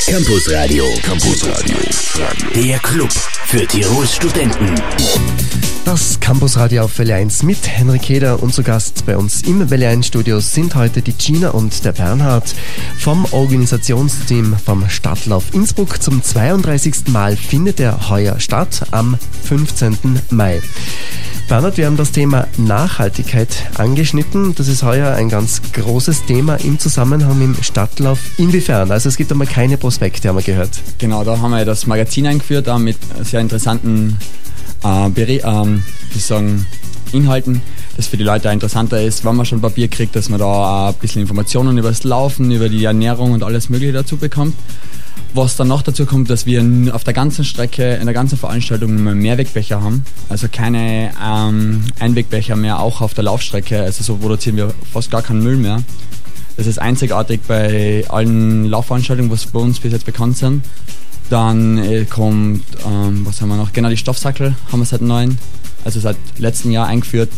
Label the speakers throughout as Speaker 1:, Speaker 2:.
Speaker 1: Campus Radio. Der Club für Tirols Studenten.
Speaker 2: Das Campusradio auf Welle 1 mit Henrik Heder und zu Gast bei uns im Welle 1 Studio sind heute die Gina und der Bernhard vom Organisationsteam vom Stadtlauf Innsbruck. Zum 32. Mal findet er heuer statt am 15. Mai. Bernhard, wir haben das Thema Nachhaltigkeit angeschnitten. Das ist heuer ein ganz großes Thema im Zusammenhang mit dem Stadtlauf. Inwiefern? Also es gibt einmal keine Prospekte, haben wir gehört.
Speaker 3: Genau, da haben wir das Magazin eingeführt, mit sehr interessanten Inhalten, das für die Leute interessanter ist, wenn man schon Papier kriegt, dass man da ein bisschen Informationen über das Laufen, über die Ernährung und alles Mögliche dazu bekommt. Was dann noch dazu kommt, dass wir auf der ganzen Strecke, in der ganzen Veranstaltung Mehrwegbecher haben, also keine Einwegbecher mehr, auch auf der Laufstrecke, also so produzieren wir fast gar keinen Müll mehr. Das ist einzigartig bei allen Laufveranstaltungen, was bei uns bis jetzt bekannt sind. Dann kommt, was haben wir noch? Genau, die Stoffsackel haben wir seit neuem, also seit letztem Jahr eingeführt,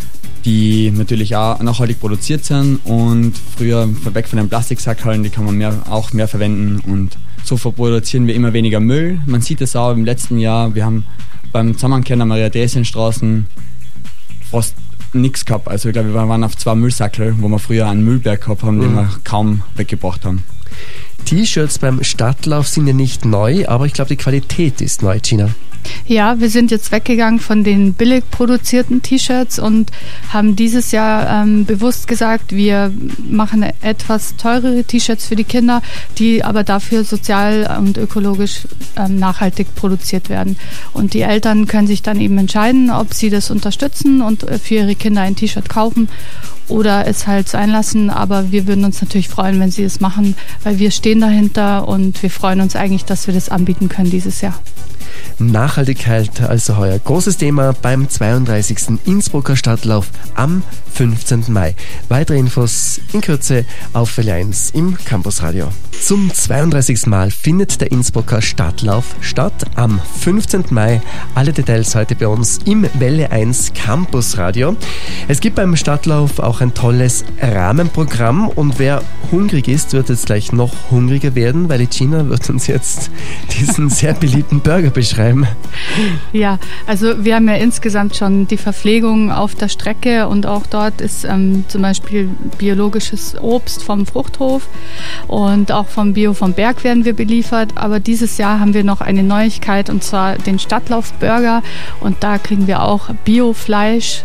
Speaker 3: die natürlich auch nachhaltig produziert sind und früher weg von den Plastiksackeln, die kann man auch mehr verwenden und so produzieren wir immer weniger Müll. Man sieht es auch im letzten Jahr, wir haben beim Zusammenkehren der Maria-Theresien-Straßen fast nichts gehabt, also ich glaube, wir waren auf 2 Müllsackel, wo wir früher einen Müllberg gehabt haben, den wir kaum weggebracht haben.
Speaker 2: T-Shirts beim Stadtlauf sind ja nicht neu, aber ich glaube, die Qualität ist neu, Gina.
Speaker 4: Ja, wir sind jetzt weggegangen von den billig produzierten T-Shirts und haben dieses Jahr bewusst gesagt, wir machen etwas teurere T-Shirts für die Kinder, die aber dafür sozial und ökologisch nachhaltig produziert werden. Und die Eltern können sich dann eben entscheiden, ob sie das unterstützen und für ihre Kinder ein T-Shirt kaufen oder es halt sein lassen. Aber wir würden uns natürlich freuen, wenn sie es machen, weil wir stehen dahinter und wir freuen uns eigentlich, dass wir das anbieten können dieses Jahr.
Speaker 2: Nachhaltigkeit also heuer großes Thema beim 32. Innsbrucker Stadtlauf am 15. Mai. Weitere Infos in Kürze auf Welle 1 im Campusradio. Zum 32. Mal findet der Innsbrucker Stadtlauf statt am 15. Mai. Alle Details heute bei uns im Welle 1 Campusradio. Es gibt beim Stadtlauf auch ein tolles Rahmenprogramm und wer hungrig ist, wird jetzt gleich noch hungriger werden, weil die Gina wird uns jetzt diesen sehr beliebten Burger beschreiben.
Speaker 4: Ja, also wir haben ja insgesamt schon die Verpflegung auf der Strecke und auch dort ist zum Beispiel biologisches Obst vom Fruchthof und auch vom Bio vom Berg werden wir beliefert. Aber dieses Jahr haben wir noch eine Neuigkeit und zwar den Stadtlauf-Burger und da kriegen wir auch Biofleisch.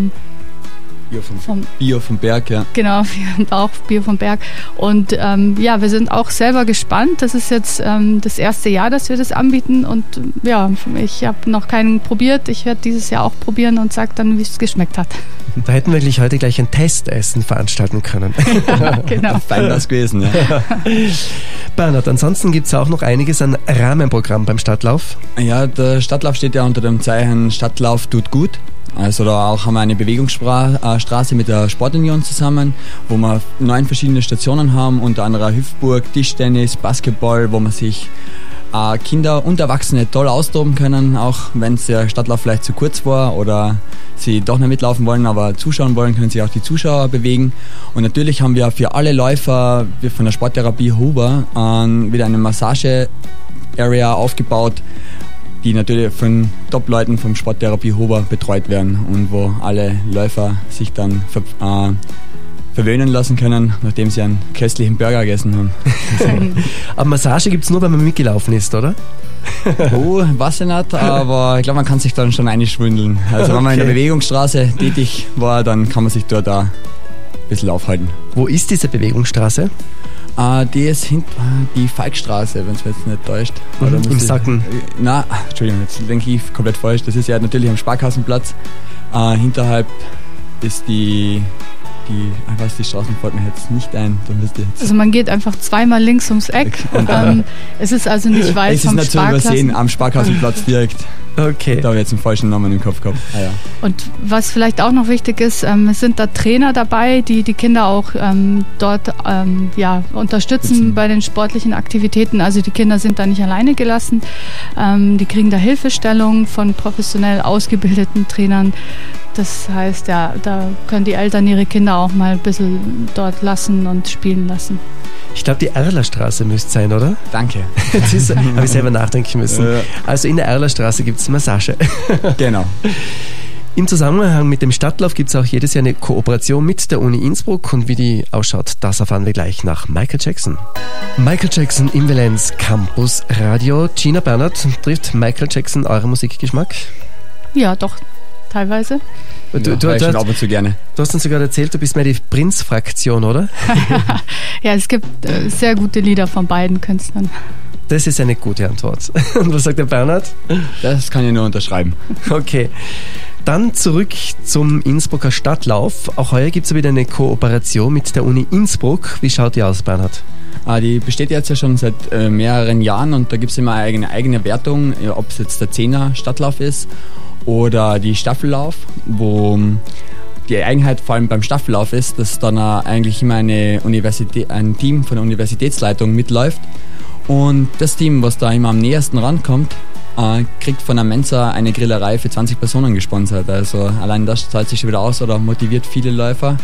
Speaker 3: Bio vom Berg, ja.
Speaker 4: Genau, auch Bio vom Berg. Und ja, wir sind auch selber gespannt. Das ist jetzt das erste Jahr, dass wir das anbieten. Und ja, ich habe noch keinen probiert. Ich werde dieses Jahr auch probieren und sage dann, wie es geschmeckt hat.
Speaker 2: Da hätten wir wirklich heute gleich ein Testessen veranstalten können.
Speaker 4: Ja, genau.
Speaker 3: Fein das gewesen, ja.
Speaker 2: Bernhard, ansonsten gibt es auch noch einiges an Rahmenprogramm beim Stadtlauf.
Speaker 3: Ja, der Stadtlauf steht ja unter dem Zeichen Stadtlauf tut gut. Also da auch haben wir eine Bewegungsstraße mit der Sportunion zusammen, wo wir 9 verschiedene Stationen haben, unter anderem Hüpfburg, Tischtennis, Basketball, wo man sich Kinder und Erwachsene toll austoben können, auch wenn der Stadtlauf vielleicht zu kurz war oder sie doch nicht mitlaufen wollen, aber zuschauen wollen, können sich auch die Zuschauer bewegen. Und natürlich haben wir für alle Läufer von der Sporttherapie Huber wieder eine Massage-Area aufgebaut, die natürlich von Top-Leuten vom Sporttherapie Huber betreut werden und wo alle Läufer sich dann verwöhnen lassen können, nachdem sie einen köstlichen Burger gegessen haben.
Speaker 2: Aber Massage gibt es nur, wenn man mitgelaufen ist, oder?
Speaker 3: Oh, weiß ich nicht, aber ich glaube, man kann sich dann schon einschwindeln. Also wenn man in der Bewegungsstraße tätig war, dann kann man sich dort auch ein bisschen aufhalten.
Speaker 2: Wo ist diese Bewegungsstraße?
Speaker 3: Die ist die Falkstraße, wenn es mir jetzt nicht täuscht.
Speaker 2: Im Sacken?
Speaker 3: Nein, Entschuldigung, jetzt denke ich komplett falsch. Das ist ja natürlich am Sparkassenplatz. Hinterhalb ist die Straßen fällt mir jetzt nicht ein.
Speaker 4: Also man geht einfach zweimal links ums Eck. Es ist also nicht weit vom Sparkassen.
Speaker 3: Es ist nicht zu übersehen, am Sparkassenplatz direkt.
Speaker 2: Okay.
Speaker 3: Da habe ich jetzt einen falschen Namen im Kopf gehabt. Ah, ja.
Speaker 4: Und was vielleicht auch noch wichtig ist, es sind da Trainer dabei, die die Kinder auch dort unterstützen bei den sportlichen Aktivitäten. Also die Kinder sind da nicht alleine gelassen. Die kriegen da Hilfestellung von professionell ausgebildeten Trainern. Das heißt, ja, da können die Eltern ihre Kinder auch mal ein bisschen dort lassen und spielen lassen.
Speaker 2: Ich glaube, die Erlerstraße müsste sein, oder?
Speaker 3: Danke.
Speaker 2: Das habe ich selber nachdenken müssen. Also in der Erlerstraße gibt es Massage.
Speaker 3: Genau.
Speaker 2: Im Zusammenhang mit dem Stadtlauf gibt es auch jedes Jahr eine Kooperation mit der Uni Innsbruck. Und wie die ausschaut, das erfahren wir gleich nach Michael Jackson. Michael Jackson im Valenz Campus Radio. Gina Bernert, trifft Michael Jackson euren Musikgeschmack?
Speaker 4: Ja, doch, teilweise.
Speaker 3: Du ab und zu gerne.
Speaker 2: Du hast uns sogar erzählt, du bist mehr die Prinz-Fraktion, oder?
Speaker 4: Ja, es gibt sehr gute Lieder von beiden Künstlern.
Speaker 2: Das ist eine gute Antwort. Und was sagt der Bernhard?
Speaker 3: Das kann ich nur unterschreiben.
Speaker 2: Okay. Dann zurück zum Innsbrucker Stadtlauf. Auch heuer gibt es wieder eine Kooperation mit der Uni Innsbruck. Wie schaut die aus, Bernhard?
Speaker 3: Die besteht jetzt ja schon seit mehreren Jahren und da gibt es immer eine eigene Wertung, ob es jetzt der 10er Stadtlauf ist oder die Staffellauf, wo die Eigenheit vor allem beim Staffellauf ist, dass dann eigentlich immer ein Team von der Universitätsleitung mitläuft und das Team, was da immer am nähersten rankommt, kriegt von der Mensa eine Grillerei für 20 Personen gesponsert. Also allein das zahlt sich schon wieder aus oder motiviert viele Läufer.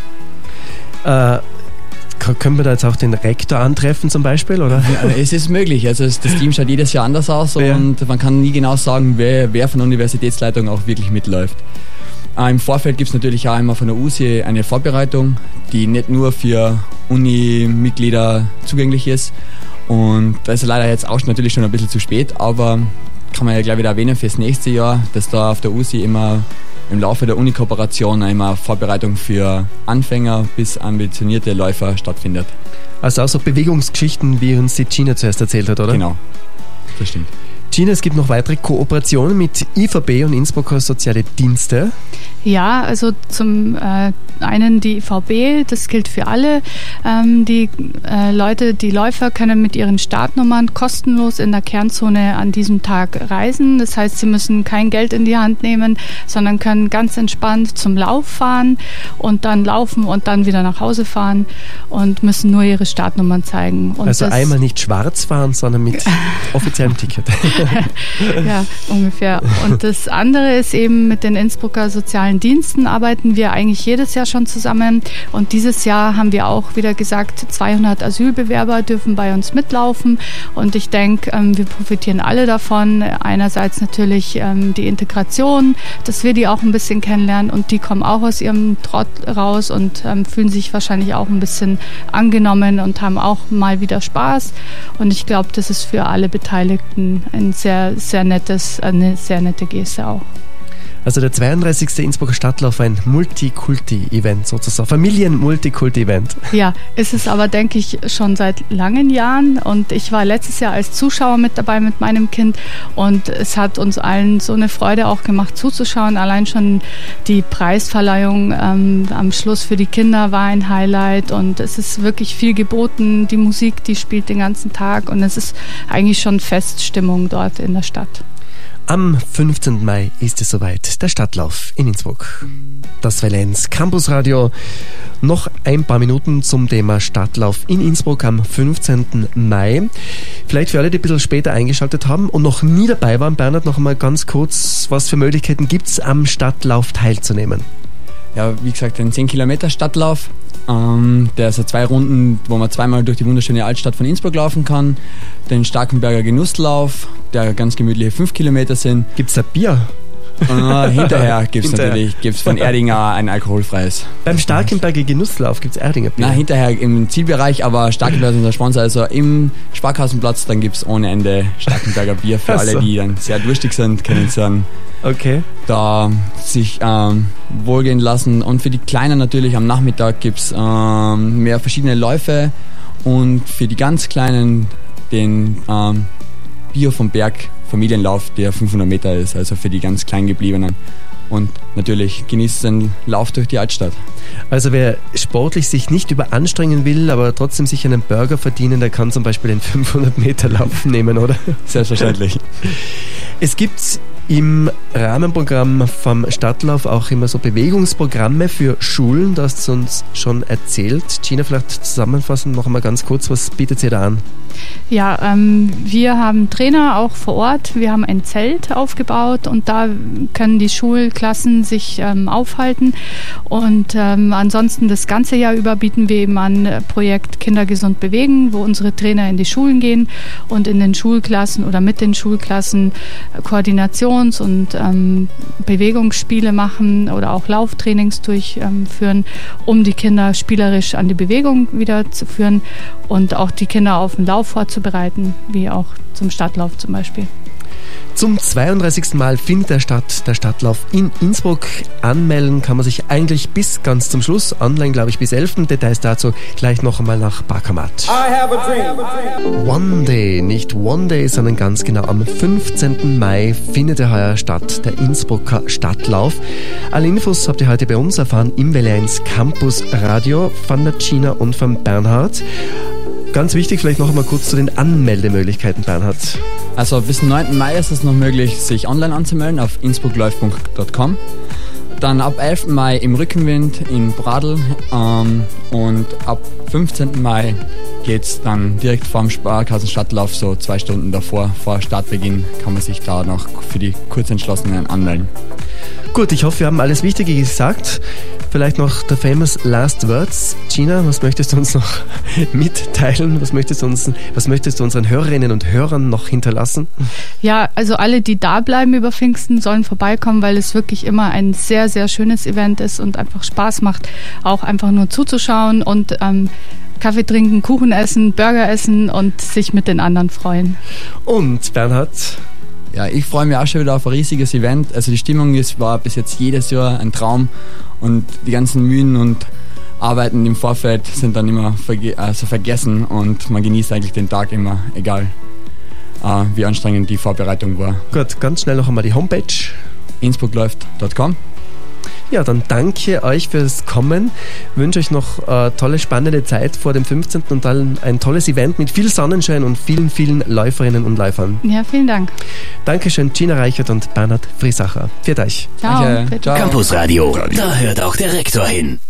Speaker 2: Können wir da jetzt auch den Rektor antreffen zum Beispiel, oder?
Speaker 3: Ja, es ist möglich. Also das Team schaut jedes Jahr anders aus und man kann nie genau sagen, wer von der Universitätsleitung auch wirklich mitläuft. Im Vorfeld gibt es natürlich auch immer von der USI eine Vorbereitung, die nicht nur für Uni-Mitglieder zugänglich ist. Und da ist leider jetzt auch natürlich schon ein bisschen zu spät, aber kann man ja gleich wieder erwähnen fürs nächste Jahr, dass da auf der USI immer im Laufe der Uni-Kooperation immer Vorbereitung für Anfänger bis ambitionierte Läufer stattfindet.
Speaker 2: Also auch so Bewegungsgeschichten, wie uns die Gina zuerst erzählt hat, oder?
Speaker 3: Genau, das stimmt.
Speaker 2: Gina, es gibt noch weitere Kooperationen mit IVB und Innsbrucker Soziale Dienste.
Speaker 4: Ja, also zum einen die IVB, das gilt für alle. Die Läufer können mit ihren Startnummern kostenlos in der Kernzone an diesem Tag reisen. Das heißt, sie müssen kein Geld in die Hand nehmen, sondern können ganz entspannt zum Lauf fahren und dann laufen und dann wieder nach Hause fahren und müssen nur ihre Startnummern zeigen. Und
Speaker 2: also einmal nicht schwarz fahren, sondern mit offiziellem Ticket.
Speaker 4: Ja, ungefähr. Und das andere ist eben, mit den Innsbrucker Sozialen Diensten arbeiten wir eigentlich jedes Jahr schon zusammen. Und dieses Jahr haben wir auch wieder gesagt, 200 Asylbewerber dürfen bei uns mitlaufen. Und ich denke, wir profitieren alle davon. Einerseits natürlich die Integration, dass wir die auch ein bisschen kennenlernen. Und die kommen auch aus ihrem Trott raus und fühlen sich wahrscheinlich auch ein bisschen angenommen und haben auch mal wieder Spaß. Und ich glaube, das ist für alle Beteiligten eine sehr nette Geste auch.
Speaker 2: Also der 32. Innsbrucker Stadtlauf, ein Multikulti-Event sozusagen, Familien-Multikulti-Event.
Speaker 4: Ja, ist es aber, denke ich, schon seit langen Jahren und ich war letztes Jahr als Zuschauer mit dabei mit meinem Kind und es hat uns allen so eine Freude auch gemacht zuzuschauen. Allein schon die Preisverleihung am Schluss für die Kinder war ein Highlight und es ist wirklich viel geboten. Die Musik, die spielt den ganzen Tag und es ist eigentlich schon Feststimmung dort in der Stadt.
Speaker 2: Am 15. Mai ist es soweit, der Stadtlauf in Innsbruck. Das Valenz Campus Radio. Noch ein paar Minuten zum Thema Stadtlauf in Innsbruck am 15. Mai. Vielleicht für alle, die ein bisschen später eingeschaltet haben und noch nie dabei waren, Bernhard, noch einmal ganz kurz, was für Möglichkeiten gibt es, am Stadtlauf teilzunehmen?
Speaker 3: Ja, wie gesagt, ein 10-Kilometer Stadtlauf. Der ist 2 Runden, wo man zweimal durch die wunderschöne Altstadt von Innsbruck laufen kann. Den Starkenberger Genusslauf, der ganz gemütliche 5 Kilometer sind.
Speaker 2: Gibt es da Bier?
Speaker 3: Hinterher gibt es von Erdinger ein alkoholfreies.
Speaker 2: Beim Starkenberger Genusslauf gibt es Erdinger Bier?
Speaker 3: Nein, hinterher im Zielbereich, aber Starkenberger ist unser Sponsor. Also im Sparkassenplatz, dann gibt es ohne Ende Starkenberger Bier für alle, die dann sehr durstig sind, können es dann da sich wohlgehen lassen. Und für die Kleinen natürlich am Nachmittag gibt es mehr verschiedene Läufe und für die ganz Kleinen den Bio vom Berg Familienlauf, der 500 Meter ist, also für die ganz Kleingebliebenen. Und natürlich genießt den Lauf durch die Altstadt.
Speaker 2: Also wer sportlich sich nicht überanstrengen will, aber trotzdem sich einen Burger verdienen, der kann zum Beispiel den 500 Meter Lauf nehmen, oder?
Speaker 3: Selbstverständlich.
Speaker 2: Es gibt im Rahmenprogramm vom Stadtlauf auch immer so Bewegungsprogramme für Schulen. Du hast uns schon erzählt. Gina, vielleicht zusammenfassend noch einmal ganz kurz, was bietet ihr da an?
Speaker 4: Ja, wir haben Trainer auch vor Ort. Wir haben ein Zelt aufgebaut und da können die Schulklassen sich aufhalten. Und ansonsten das ganze Jahr über bieten wir eben an Projekt Kinder gesund bewegen, wo unsere Trainer in die Schulen gehen und in den Schulklassen oder mit den Schulklassen Koordinations- und Bewegungsspiele machen oder auch Lauftrainings durchführen, um die Kinder spielerisch an die Bewegung wieder zu führen und auch die Kinder auf den Lauf vorzubereiten, wie auch zum Stadtlauf zum Beispiel.
Speaker 2: Zum 32. Mal findet der Stadtlauf in Innsbruck. Anmelden kann man sich eigentlich bis ganz zum Schluss. Online, glaube ich, bis 11. Details dazu gleich noch einmal nach Barkamat. One Day, nicht One Day, sondern ganz genau am 15. Mai findet er heuer statt, der Innsbrucker Stadtlauf. Alle Infos habt ihr heute bei uns erfahren im Welle 1 Campus Radio von der Gina und von Bernhard. Ganz wichtig, vielleicht noch einmal kurz zu den Anmeldemöglichkeiten, Bernhard.
Speaker 3: Also bis 9. Mai ist es noch möglich, sich online anzumelden auf innsbruckläuft.com. Dann ab 11. Mai im Rückenwind in Bradl und ab 15. Mai geht es dann direkt vorm Sparkassenstadtlauf, so 2 Stunden davor, vor Startbeginn, kann man sich da noch für die Kurzentschlossenen anmelden.
Speaker 2: Gut, ich hoffe, wir haben alles Wichtige gesagt. Vielleicht noch der famous Last Words. Gina, was möchtest du uns noch mitteilen? Was möchtest du unseren Hörerinnen und Hörern noch hinterlassen?
Speaker 4: Ja, also alle, die da bleiben über Pfingsten, sollen vorbeikommen, weil es wirklich immer ein sehr, sehr schönes Event ist und einfach Spaß macht, auch einfach nur zuzuschauen und Kaffee trinken, Kuchen essen, Burger essen und sich mit den anderen freuen.
Speaker 2: Und Bernhard?
Speaker 3: Ja, ich freue mich auch schon wieder auf ein riesiges Event. Also die Stimmung war bis jetzt jedes Jahr ein Traum und die ganzen Mühen und Arbeiten im Vorfeld sind dann immer vergessen und man genießt eigentlich den Tag immer, egal wie anstrengend die Vorbereitung war.
Speaker 2: Gut, ganz schnell noch einmal die Homepage.
Speaker 3: innsbruckläuft.com.
Speaker 2: Ja, dann danke euch fürs Kommen. Wünsche euch noch tolle, spannende Zeit vor dem 15. und dann ein tolles Event mit viel Sonnenschein und vielen, vielen Läuferinnen und Läufern.
Speaker 4: Ja, vielen Dank.
Speaker 2: Dankeschön, Gina Reichert und Bernhard Friesacher. Viert euch.
Speaker 4: Ciao.
Speaker 3: Danke. Ciao.
Speaker 1: Campus Radio, da hört auch der Rektor hin.